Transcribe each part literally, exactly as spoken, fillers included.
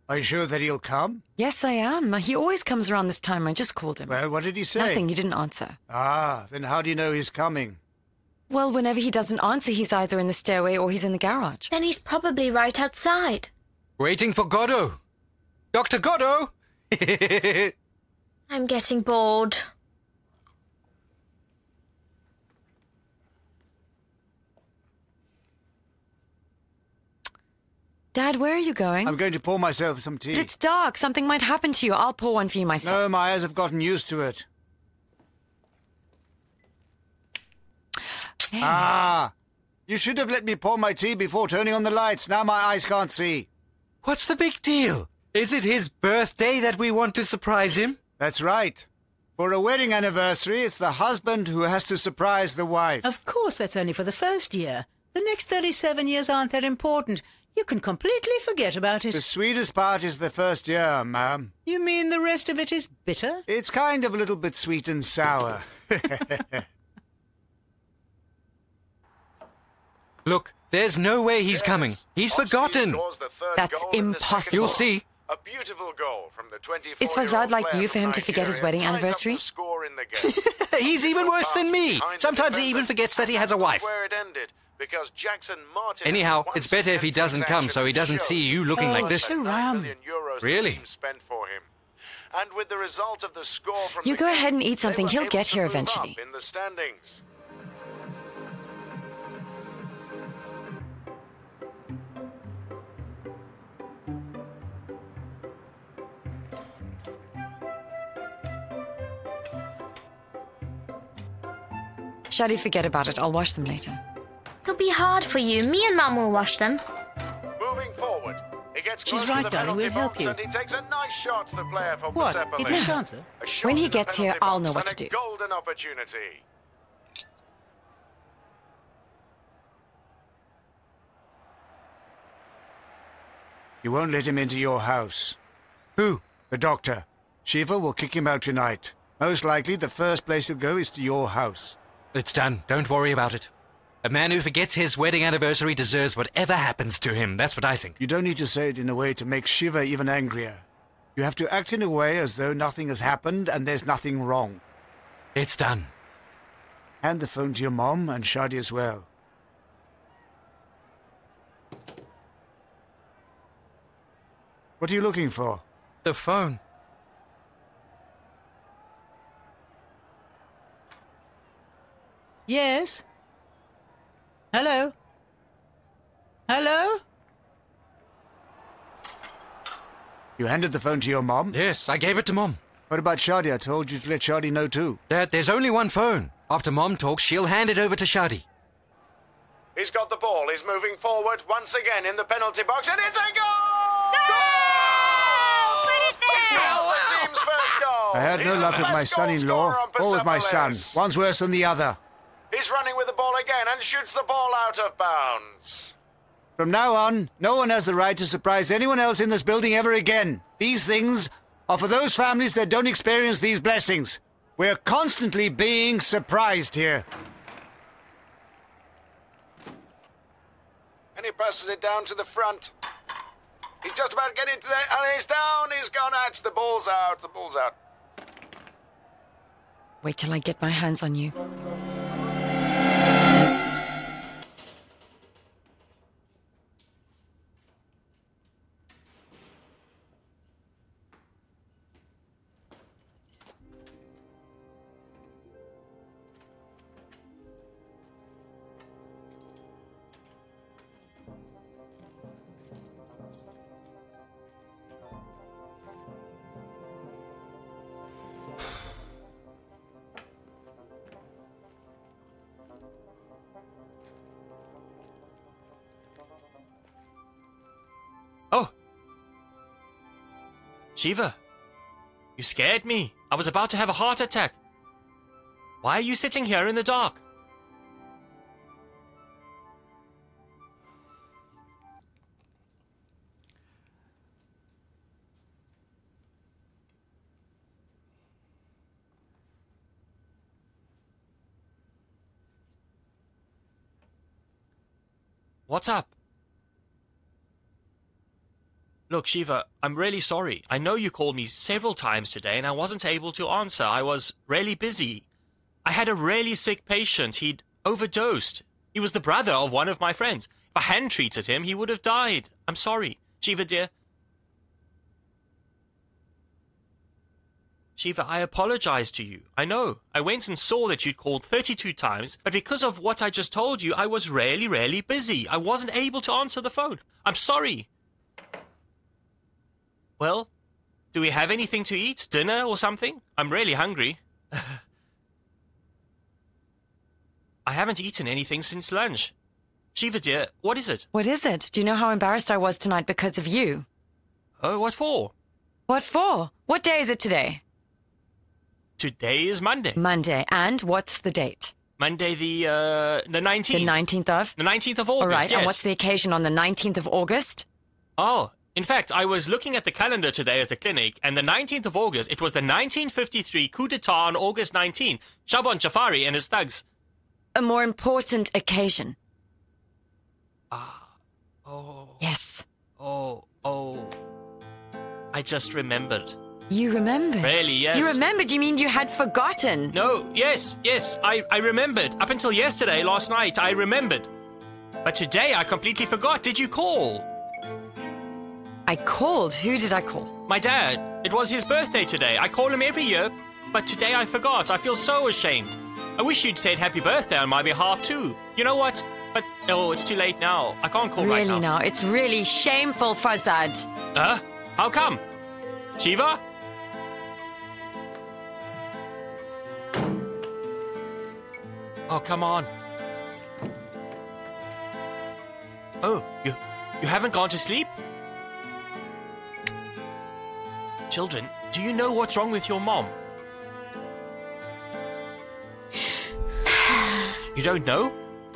Are you sure that he'll come? Yes, I am. He always comes around this time. I just called him. Well, what did he say? Nothing. He didn't answer. Ah, then how do you know he's coming? Well, whenever he doesn't answer, he's either in the stairway or he's in the garage. Then he's probably right outside. Waiting for Godot. Doctor Godot! I'm getting bored. Dad, where are you going? I'm going to pour myself some tea. But it's dark. Something might happen to you. I'll pour one for you myself. No, my eyes have gotten used to it. Hey. Ah! You should have let me pour my tea before turning on the lights. Now my eyes can't see. What's the big deal? Is it his birthday that we want to surprise him? That's right. For a wedding anniversary, it's the husband who has to surprise the wife. Of course, that's only for the first year. The next thirty-seven years aren't that important. You can completely forget about it. The sweetest part is the first year, ma'am. You mean the rest of it is bitter? It's kind of a little bit sweet and sour. Look, there's no way he's Yes. coming. He's Oxley forgotten. scores the third That's goal in the second impossible. You'll half. see. A beautiful goal from the Is Fazad like you for him to forget his wedding anniversary? He's even worse than me. Sometimes he even forgets that he has a wife. Where it ended, because Jackson Martin Anyhow, once it's better if he again doesn't takes come action so he and doesn't shows see you looking Oh, like this. sure. nine million euros the Really? team spent for him. And with the result of the score from You the go game, ahead and eat they something. were He'll able get to here move eventually. up in the standings. Shadi, forget about it. I'll wash them later. It'll be hard for you. Me and Mum will wash them. Moving forward. He gets She's close right, to the darling, penalty we'll help box you. and he takes a nice shot to the player for What? Persepolis. He didn't answer? A shot When he to the gets here, penalty I'll box know what and to a do. golden opportunity. You won't let him into your house. Who? The doctor. Shiva will kick him out tonight. Most likely the first place he'll go is to your house. It's done. Don't worry about it. A man who forgets his wedding anniversary deserves whatever happens to him. That's what I think. You don't need to say it in a way to make Shiva even angrier. You have to act in a way as though nothing has happened and there's nothing wrong. It's done. Hand the phone to your mom and Shadi as well. What are you looking for? The phone. Yes? Hello? Hello? You handed the phone to your mom? Yes, I gave it to Mom. What about Shadi? I told you to let Shadi know too. Dad, there's only one phone. After Mom talks, she'll hand it over to Shadi. He's got the ball. He's moving forward once again in the penalty box, and it's a goal! He scores the team's first goal. I had He's no the luck with best my goal son-in-law scorer on or with my son. Persepolis. One's worse than the other. He's running with the ball again and shoots the ball out of bounds. From now on, no one has the right to surprise anyone else in this building ever again. These things are for those families that don't experience these blessings. We're constantly being surprised here. And he passes it down to the front. He's just about to get into there, and he's down, he's gone out, the ball's out, the ball's out. Wait till I get my hands on you. Oh! Shiva, you scared me. I was about to have a heart attack. Why are you sitting here in the dark? What's up? Look, Shiva, I'm really sorry. I know you called me several times today and I wasn't able to answer. I was really busy. I had a really sick patient. He'd overdosed. He was the brother of one of my friends. If I hadn't treated him, he would have died. I'm sorry. Shiva, dear. Shiva, I apologize to you. I know. I went and saw that you'd called thirty-two times, but because of what I just told you, I was really, really busy. I wasn't able to answer the phone. I'm sorry. Well, do we have anything to eat? Dinner or something? I'm really hungry. I haven't eaten anything since lunch. Shiva, dear, what is it? What is it? Do you know how embarrassed I was tonight because of you? Oh, what for? What for? What day is it today? Today is Monday. Monday. And what's the date? Monday the, uh, the nineteenth. The nineteenth of? The nineteenth of August, All right, yes. and what's the occasion on the nineteenth of August? Oh, in fact, I was looking at the calendar today at the clinic, and the nineteenth of August, it was the nineteen fifty-three coup d'etat on August nineteenth. Shaban Jafari and his thugs. A more important occasion. Ah, oh. Yes. Oh, oh. I just remembered. You remembered? Really, yes. You remembered? You mean you had forgotten? No, yes, yes, I, I remembered. Up until yesterday, last night, I remembered. But today, I completely forgot. Did you call? I called? Who did I call? My dad. It was his birthday today. I call him every year, but today I forgot. I feel so ashamed. I wish you'd said happy birthday on my behalf, too. You know what? But, oh, it's too late now. I can't call really right now. now? It's really shameful, Farzad. Huh? How come? Shiva? Oh, come on. Oh, you, you haven't gone to sleep? Children, do you know what's wrong with your mom? You don't know?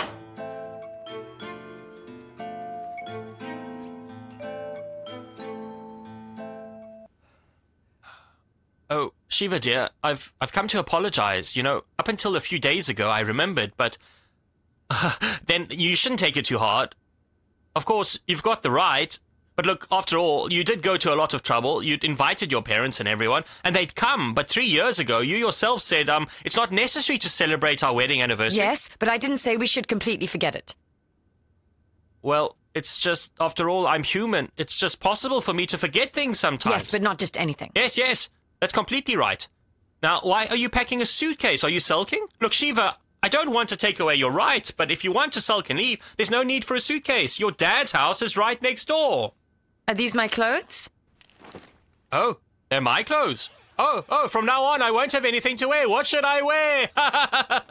Oh, Shiva dear, I've I've come to apologize. You know, up until a few days ago I remembered, but uh, then you shouldn't take it too hard. Of course, you've got the right. But look, after all, you did go to a lot of trouble. You'd invited your parents and everyone, and they'd come. But three years ago, you yourself said, um, it's not necessary to celebrate our wedding anniversary. Yes, but I didn't say we should completely forget it. Well, it's just, after all, I'm human. It's just possible for me to forget things sometimes. Yes, but not just anything. Yes, yes, that's completely right. Now, why are you packing a suitcase? Are you sulking? Look, Shiva, I don't want to take away your right, but if you want to sulk and leave, there's no need for a suitcase. Your dad's house is right next door. Are these my clothes? Oh, they're my clothes. Oh, oh, from now on I won't have anything to wear. What should I wear?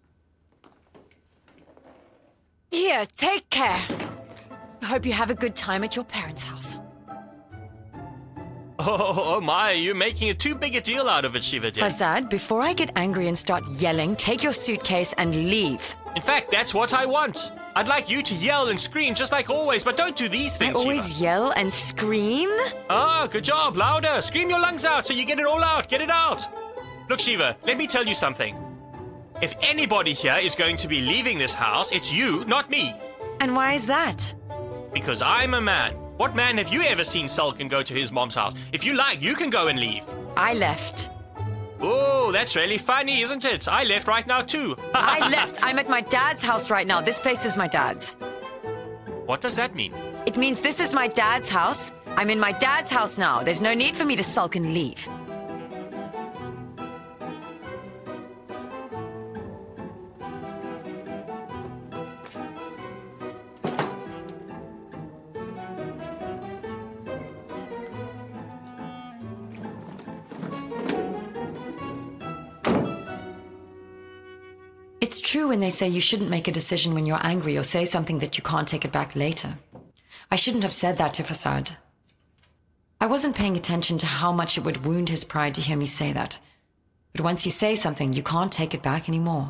Here, take care. I hope you have a good time at your parents' house. Oh, oh my, you're making a too big a deal out of it, Shiva dear. Farzad, before I get angry and start yelling, take your suitcase and leave. In fact, that's what I want. I'd like you to yell and scream just like always, but don't do these things, I always Shiva. yell and scream? Ah, good job. Louder. Scream your lungs out so you get it all out. Get it out. Look, Shiva, let me tell you something. If anybody here is going to be leaving this house, it's you, not me. And why is that? Because I'm a man. What man have you ever seen sulk and go to his mom's house? If you like, you can go and leave. I left. Oh, that's really funny, isn't it? I left right now, too. I left. I'm at my dad's house right now. This place is my dad's. What does that mean? It means this is my dad's house. I'm in my dad's house now. There's no need for me to sulk and leave. It's true when they say you shouldn't make a decision when you're angry or say something that you can't take it back later. I shouldn't have said that to Farzad. I wasn't paying attention to how much it would wound his pride to hear me say that. But once you say something, you can't take it back anymore.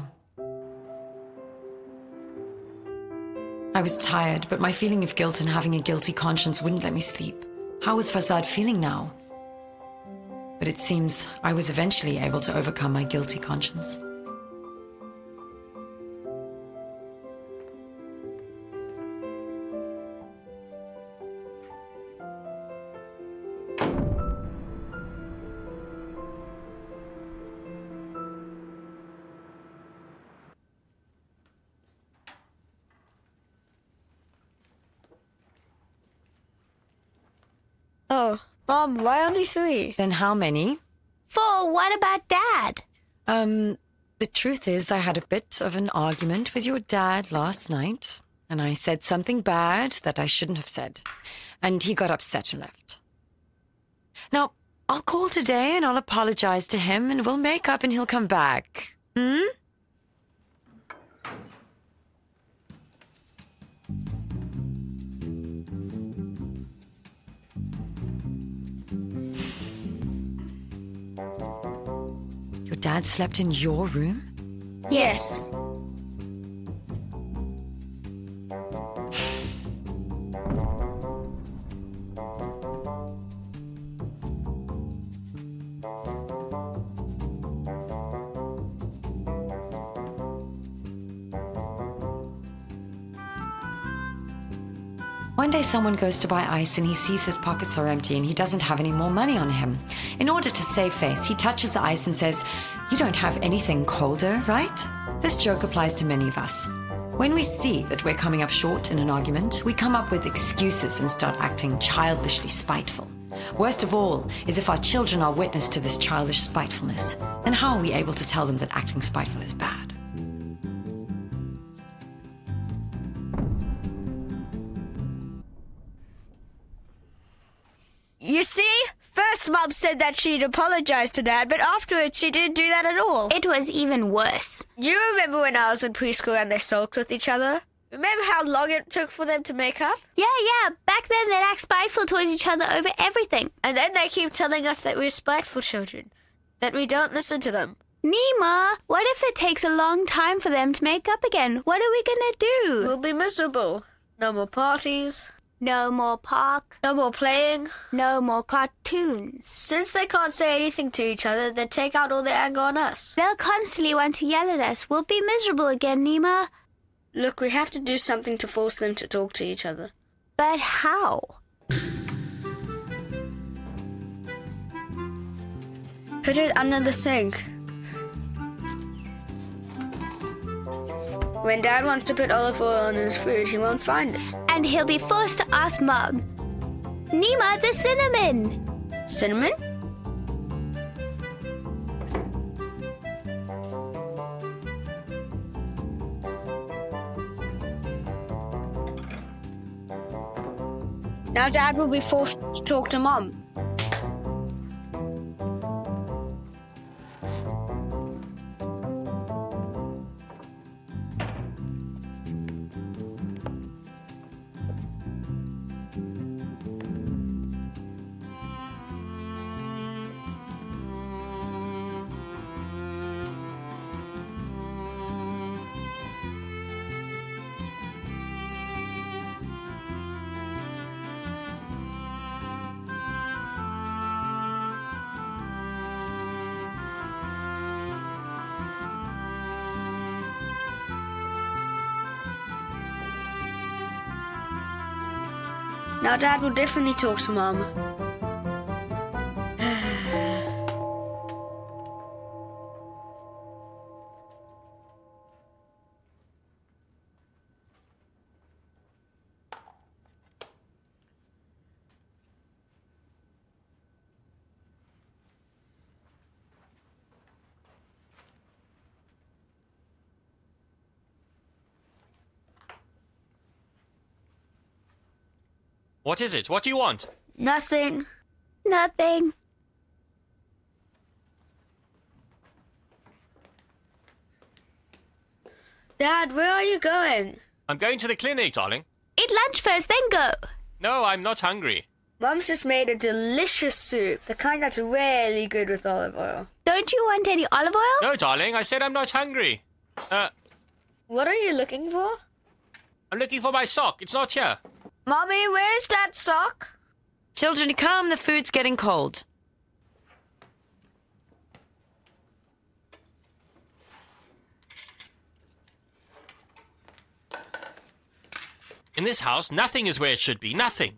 I was tired, but my feeling of guilt and having a guilty conscience wouldn't let me sleep. How was Farzad feeling now? But it seems I was eventually able to overcome my guilty conscience. Oh, Mom, why only three? Then how many? Four, what about Dad? Um, the truth is I had a bit of an argument with your dad last night, and I said something bad that I shouldn't have said, and he got upset and left. Now, I'll call today and I'll apologize to him, and we'll make up and he'll come back. Hmm? Your dad slept in your room? Yes. One day someone goes to buy ice and he sees his pockets are empty and he doesn't have any more money on him. In order to save face, he touches the ice and says, "You don't have anything colder, right?" This joke applies to many of us. When we see that we're coming up short in an argument, we come up with excuses and start acting childishly spiteful. Worst of all is if our children are witness to this childish spitefulness, then how are we able to tell them that acting spiteful is bad? You see? First, Mom said that she'd apologize to Dad, but afterwards she didn't do that at all. It was even worse. You remember when I was in preschool and they sulked with each other? Remember how long it took for them to make up? Yeah, yeah. Back then they'd act spiteful towards each other over everything. And then they keep telling us that we're spiteful children, that we don't listen to them. Nima, what if it takes a long time for them to make up again? What are we gonna do? We'll be miserable. No more parties. No more park. No more playing. No more cartoons. Since they can't say anything to each other, they take out all their anger on us. They'll constantly want to yell at us. We'll be miserable again, Nima. Look, we have to do something to force them to talk to each other. But how? Put it under the sink. When Dad wants to put olive oil on his food, he won't find it. And he'll be forced to ask Mom. Nima, the cinnamon! Cinnamon? Now Dad will be forced to talk to Mom. Now Dad will definitely talk to Mom. What is it? What do you want? Nothing. Nothing. Dad, where are you going? I'm going to the clinic, darling. Eat lunch first, then go. No, I'm not hungry. Mom's just made a delicious soup, the kind that's really good with olive oil. Don't you want any olive oil? No, darling, I said I'm not hungry. Uh, What are you looking for? I'm looking for my sock. It's not here. Mommy, where's Dad's sock? Children, come, the food's getting cold. In this house, nothing is where it should be. Nothing.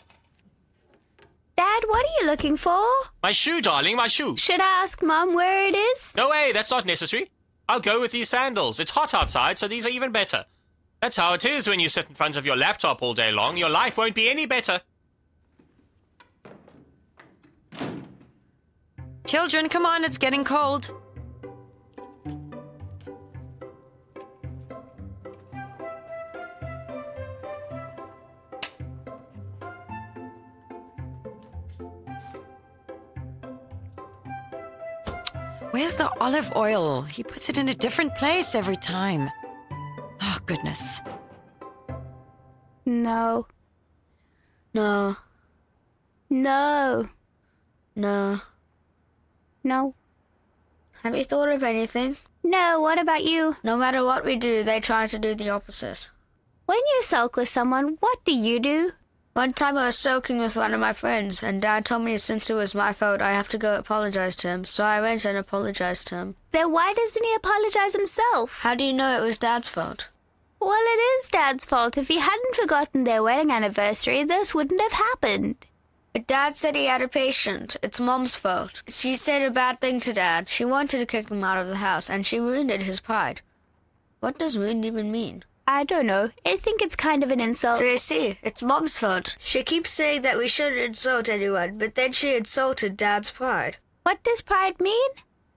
Dad, what are you looking for? My shoe, darling, my shoe. Should I ask Mom where it is? No way, that's not necessary. I'll go with these sandals. It's hot outside, so these are even better. That's how it is when you sit in front of your laptop all day long. Your life won't be any better. Children, come on, it's getting cold. Where's the olive oil? He puts it in a different place every time. Oh, goodness. No. No. No. No. No. Have you thought of anything? No, what about you? No matter what we do, they try to do the opposite. When you sulk with someone, what do you do? One time I was sulking with one of my friends, and Dad told me since it was my fault, I have to go apologize to him. So I went and apologized to him. Then why doesn't he apologize himself? How do you know it was Dad's fault? Well, it is Dad's fault. If he hadn't forgotten their wedding anniversary, this wouldn't have happened. But Dad said he had a patient. It's Mom's fault. She said a bad thing to Dad. She wanted to kick him out of the house, and she wounded his pride. What does wound even mean? I don't know. I think it's kind of an insult. So you see, it's Mom's fault. She keeps saying that we shouldn't insult anyone, but then she insulted Dad's pride. What does pride mean?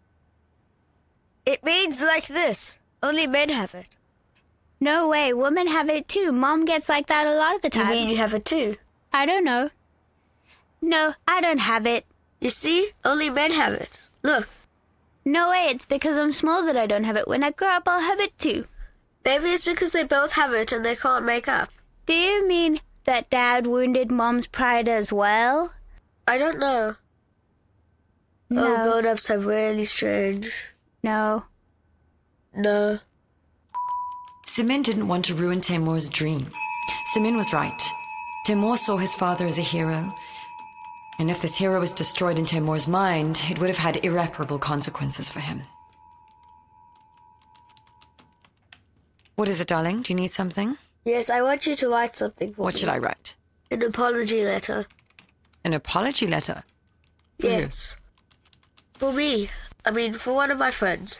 It means like this. Only men have it. No way. Women have it too. Mom gets like that a lot of the time. You mean you have it too? I don't know. No, I don't have it. You see? Only men have it. Look. No way. It's because I'm small that I don't have it. When I grow up, I'll have it too. Maybe it's because they both have it and they can't make up. Do you mean that Dad wounded Mom's pride as well? I don't know. No. Oh, grown-ups are really strange. No. No. Simin didn't want to ruin Timur's dream. Simin was right. Timur saw his father as a hero, and if this hero was destroyed in Timur's mind, it would have had irreparable consequences for him. What is it, darling? Do you need something? Yes, I want you to write something for What me. should I write? An apology letter. An apology letter? For who? Yes. For me. I mean, for one of my friends.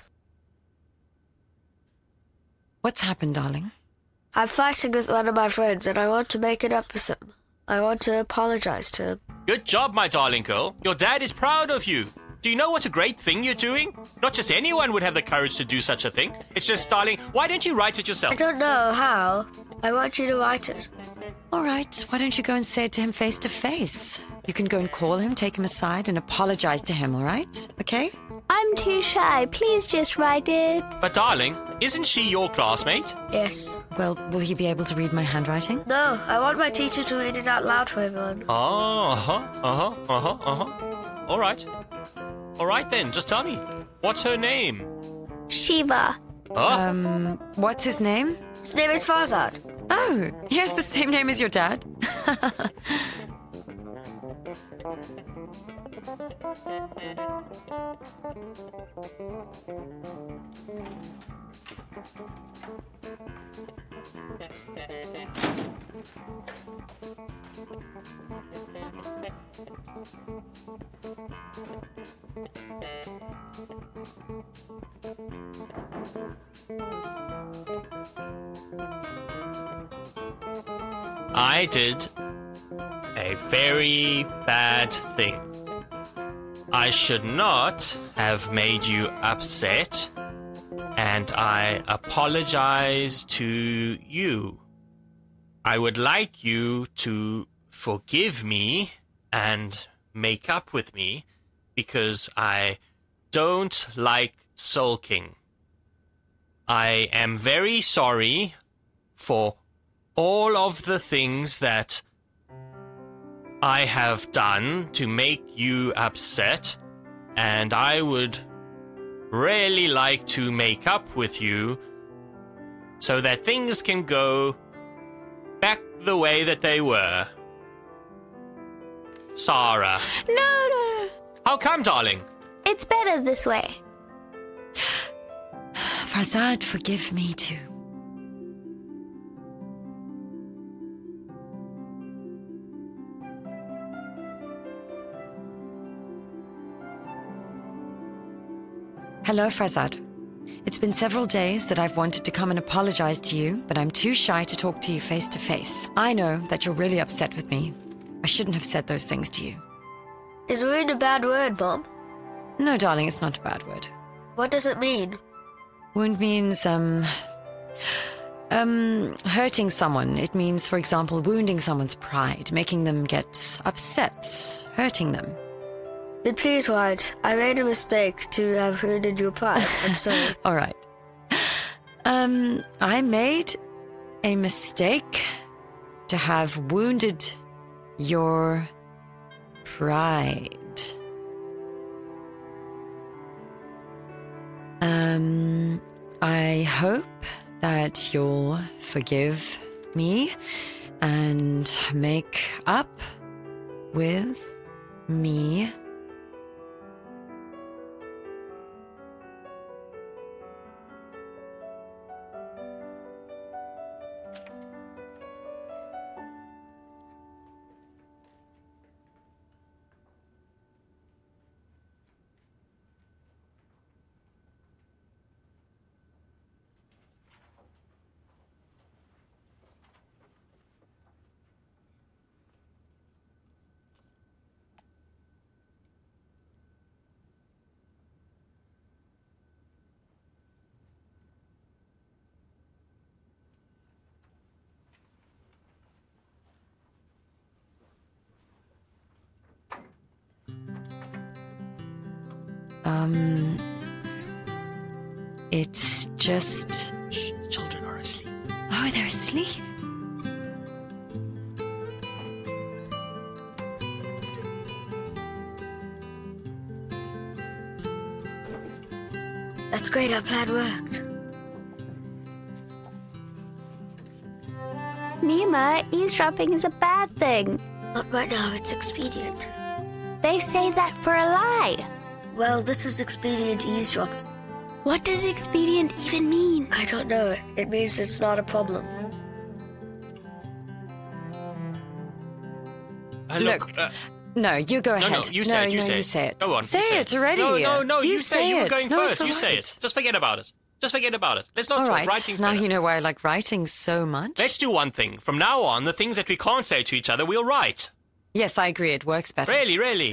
What's happened, darling? I'm fighting with one of my friends and I want to make it up with him. I want to apologize to him. Good job, my darling girl. Your dad is proud of you. Do you know what a great thing you're doing? Not just anyone would have the courage to do such a thing. It's just, darling, why don't you write it I yourself? don't know how. I want you to write it. All right, why don't you go and say it to him face to face? You can go and call him, take him aside, and apologize to him, all right? Okay? I'm too shy. Please just write it. But, darling, isn't she your classmate? Yes. Well, will he be able to read my handwriting? No, I want my teacher to read it out loud for everyone. Oh, uh-huh, uh-huh, uh-huh, uh-huh. All right. All right, then, just tell me. What's her name? Shiva. Oh, Um, what's his name? His name is Farzad. Oh, he has the same name as your dad. I did a very bad thing. I should not have made you upset, and I apologize to you. I would like you to forgive me and make up with me because I don't like sulking. I am very sorry for all of the things that I have done to make you upset, and I would really like to make up with you so that things can go back the way that they were. Sarah. No, no, no. How come, darling? It's better this way. Farzad, forgive me too. Hello, Farzad. It's been several days that I've wanted to come and apologize to you, but I'm too shy to talk to you face to face. I know that you're really upset with me. I shouldn't have said those things to you. Is rude a bad word, Mom? No, darling, it's not a bad word. What does it mean? Wound means, um... Um, hurting someone. It means, for example, wounding someone's pride, making them get upset, hurting them. Then please write, I made a mistake to have wounded your pride. I'm sorry. All right. Um, I made a mistake to have wounded your pride. Um, I hope that you'll forgive me and make up with me. Um, it's just... Shh, the children are asleep. Oh, they're asleep? That's great, our plan worked. Nima, eavesdropping is a bad thing. Not right now, it's expedient. They say that for a lie. Well, this is expedient eavesdropping. What does expedient even mean? I don't know. It means it's not a problem. Uh, Look, look, uh, no, you go no, ahead. no, you say no, it, you no, say you it. say it. Go on, say you say it already. No, no, no, you, you say, you were it. going no, first. It's You say right. it. Just forget about it. Just forget about it. Let's not All talk. right, Writing's now better. you know why I like writing so much. Let's do one thing. From now on, the things that we can't say to each other, we'll write. Yes, I agree, it works better. Really, really.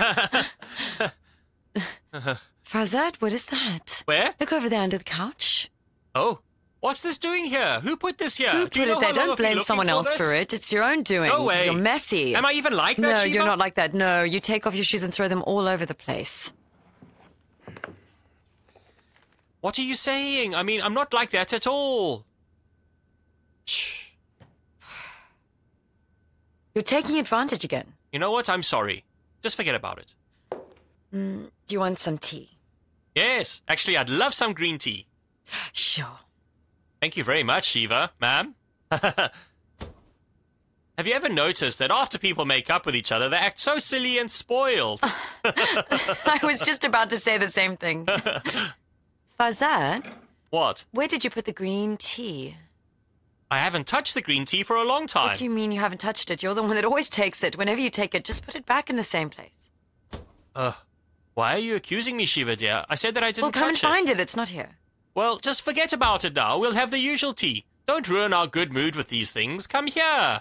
Farzad, what is that? Where? Look over there under the couch. Oh, what's this doing here? Who put this here? Who Do you put know it there? how long Don't I've been blame looking someone for else this? for it. It's your own doing. No way. You're messy. Am I even like that, No, Shiva? you're not like that. No, you take off your shoes and throw them all over the place. What are you saying? I mean, I'm not like that at all. Shh. You're taking advantage again. You know what? I'm sorry. Just forget about it. Mm, do you want some tea? Yes, actually, I'd love some green tea. Sure. Thank you very much, Shiva, ma'am. Have you ever noticed that after people make up with each other, they act so silly and spoiled? I was just about to say the same thing. Farzad, What? where did you put the green tea? I haven't touched the green tea for a long time. What do you mean you haven't touched it? You're the one that always takes it. Whenever you take it, just put it back in the same place. Uh, why are you accusing me, Shiva, dear? I said that I didn't Well, come and touch it. find it. It's not here. Well, just forget about it now. We'll have the usual tea. Don't ruin our good mood with these things. Come here.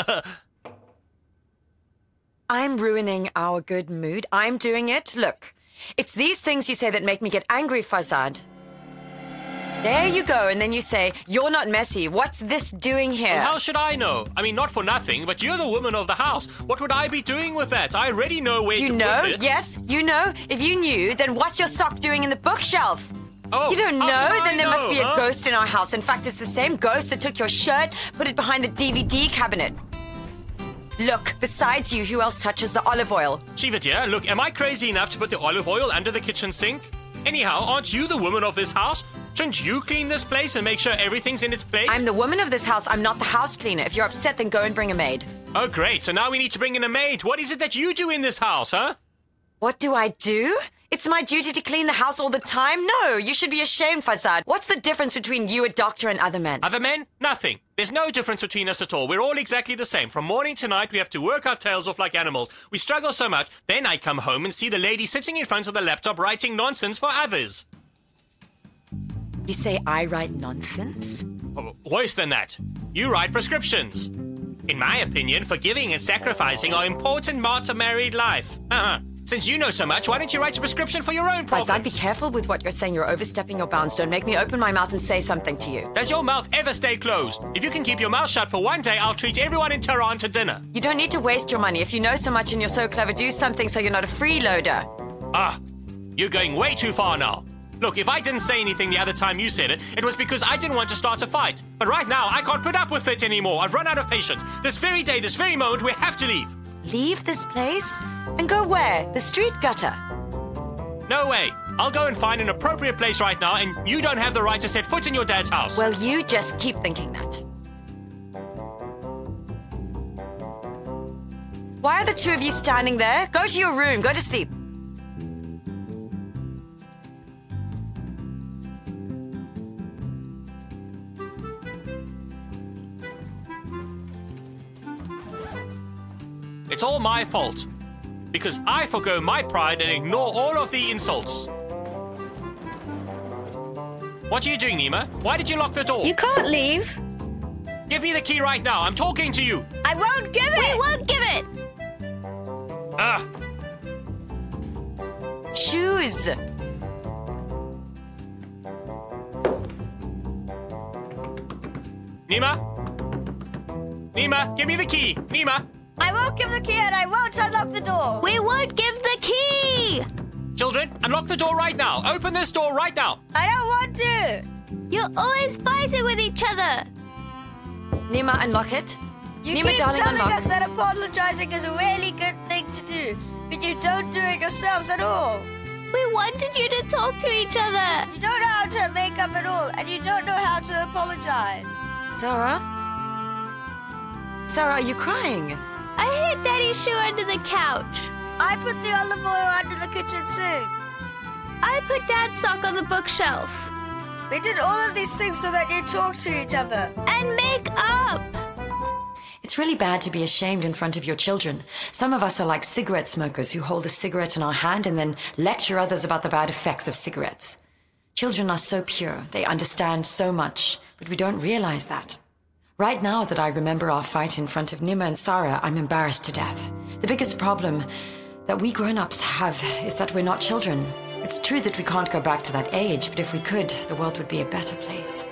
I'm ruining our good mood. I'm doing it. Look, it's these things you say that make me get angry, Farzad. There you go, and then you say, you're not messy. What's this doing here? Well, how should I know? I mean, not for nothing, but you're the woman of the house. What would I be doing with that? I already know where you to know? put it. Yes, you know. If you knew, then what's your sock doing in the bookshelf? Oh, You don't how know? should I Then there must know, be a huh? ghost in our house. In fact, it's the same ghost that took your shirt, put it behind the D V D cabinet. Look, besides you, who else touches the olive oil? Shiva, dear, look, am I crazy enough to put the olive oil under the kitchen sink? Anyhow, aren't you the woman of this house? Shouldn't you clean this place and make sure everything's in its place? I'm the woman of this house. I'm not the house cleaner. If you're upset, then go and bring a maid. Oh, great. So now we need to bring in a maid. What is it that you do in this house, huh? What do I do? It's my duty to clean the house all the time? No, you should be ashamed, Farzad. What's the difference between you, a doctor, and other men? Other men? Nothing. There's no difference between us at all. We're all exactly the same. From morning to night, we have to work our tails off like animals. We struggle so much. Then I come home and see the lady sitting in front of the laptop writing nonsense for others. You say I write nonsense? Oh, worse than that. You write prescriptions. In my opinion, forgiving and sacrificing are important parts of married life. Uh-huh. Since you know so much, why don't you write a prescription for your own problems? Farzad, be careful with what you're saying. You're overstepping your bounds. Don't make me open my mouth and say something to you. Does your mouth ever stay closed? If you can keep your mouth shut for one day, I'll treat everyone in Tehran to dinner. You don't need to waste your money. If you know so much and you're so clever, do something so you're not a freeloader. Ah, you're going way too far now. Look, if I didn't say anything the other time you said it, it was because I didn't want to start a fight. But right now, I can't put up with it anymore. I've run out of patience. This very day, this very moment, we have to leave. Leave this place? And go where? The street gutter? No way. I'll go and find an appropriate place right now, and you don't have the right to set foot in your dad's house. Well, you just keep thinking that. Why are the two of you standing there? Go to your room. Go to sleep. It's all my fault. Because I forgo my pride and ignore all of the insults. What are you doing, Nima? Why did you lock the door? You can't leave. Give me the key right now. I'm talking to you. I won't give it. We won't give it. Ah. Shoes. Nima? Nima, give me the key. Nima? I won't give the key and I won't unlock the door. We won't give the key. Children, unlock the door right now. Open this door right now. I don't want to. You're always fighting with each other. Nima, unlock it. You Nima, keep darling, telling unlock. us that apologizing is a really good thing to do, but you don't do it yourselves at all. We wanted you to talk to each other. You don't know how to make up at all, and you don't know how to apologize. Sarah? Sarah, are you crying? I hid Daddy's shoe under the couch. I put the olive oil under the kitchen sink. I put Dad's sock on the bookshelf. We did all of these things so that you talk to each other. And make up. It's really bad to be ashamed in front of your children. Some of us are like cigarette smokers who hold a cigarette in our hand and then lecture others about the bad effects of cigarettes. Children are so pure. They understand so much, but we don't realize that. Right now that I remember our fight in front of Nima and Sarah, I'm embarrassed to death. The biggest problem that we grown-ups have is that we're not children. It's true that we can't go back to that age, but if we could, the world would be a better place.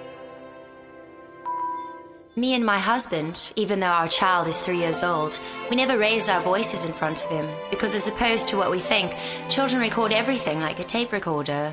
Me and my husband, even though our child is three years old, we never raise our voices in front of him, because as opposed to what we think, children record everything like a tape recorder.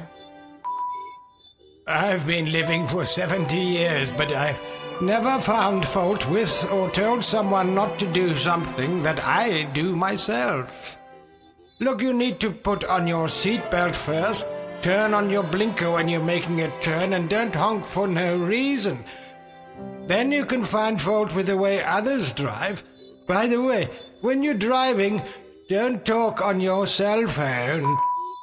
I've been living for seventy years, but I've never found fault with or told someone not to do something that I do myself. Look, you need to put on your seatbelt first, turn on your blinker when you're making a turn, and don't honk for no reason. Then you can find fault with the way others drive. By the way, when you're driving, don't talk on your cell phone.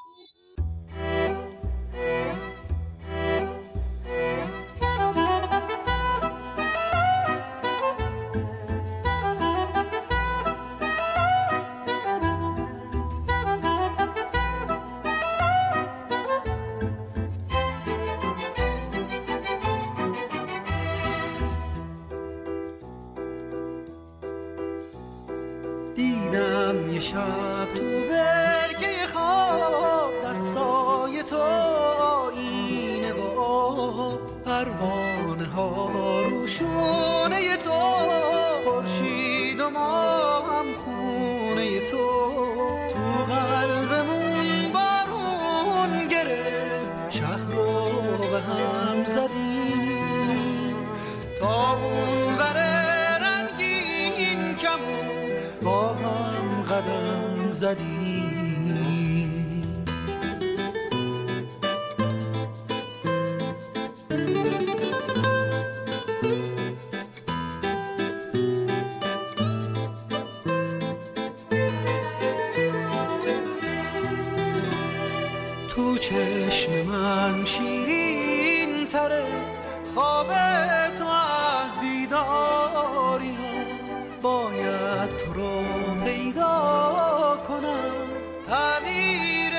دیدم یه شب تو برگه خواب دستای تو آینه و آب پروانه ها روشونه تو خورشید و ما هم خونه تو تو قلبمون بارون گرفت شهر رو به هم زدیم تا اون وره رنگین کمون با هم قدم زدیم تو چشم من شیرین تره خواب تو از بیداری باید تو رو پیدا کنم تعبیر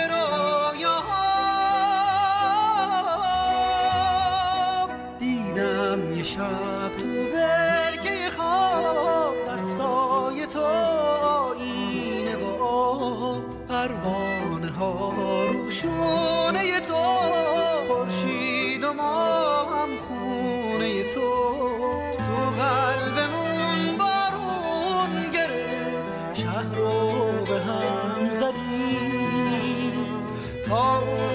رویاها دیدم یه شب تو برگه خواب دستای تو آینه و آب پروانه ها روشونه تو، خورشید و ما هم خونه تو. تو قلبمون بارون گرفت، شهر رو به هم زدیم تا